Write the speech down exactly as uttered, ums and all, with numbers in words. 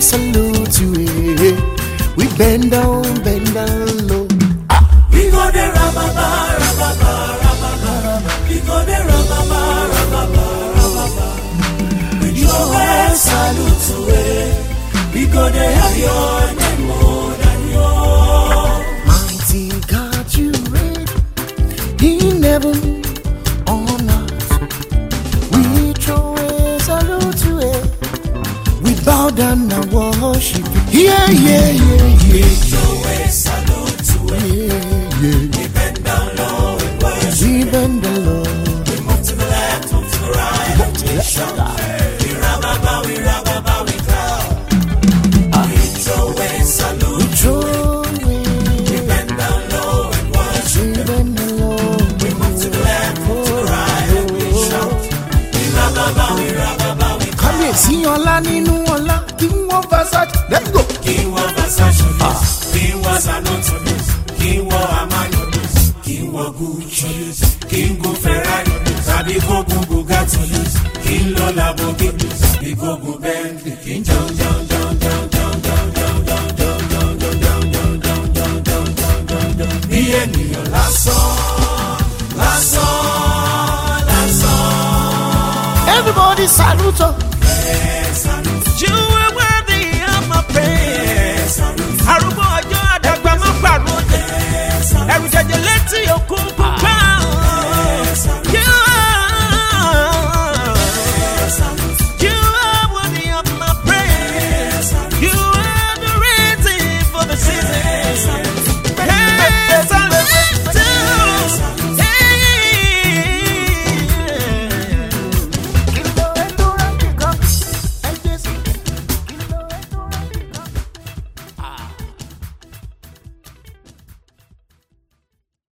salute you. Eh. We bend down, bend down low. We go the rababa, rababa, rababa. We go the rababa, rababa, rababa. We show salute to it. We go the have your name more than your. Mighty God, you reign in heaven on earth. We throw a salute to it. We bow down and worship you. Yeah, yeah, yeah, We yeah. show a salute to it. Yeah, yeah. We bend down low and worship. We bend the Lord. We move to the left, move to the right, and we shout. We rababa, we rababa, we clap. We throw a salute. Throw We away. bend down low and worship. We bend the Lord. We move to the left, move to the right, and we shout. We rababa, we rababa, we clap. Kábíyèsí ọlá nínú ọlá kí wọ́n Versace. Let's go. King wa Versace lose, King wa Zanotto lose, King wa Armani lose, King wa Gucci lose, King go Ferrari lose, Abi go go Bugatti lose, King lo Lamborghini lose, Abi go go Bentley, King John John John John John John John John John John John John John John John John John John. Bí ènìyàn lásán, lásán, lásán. Everybody salute.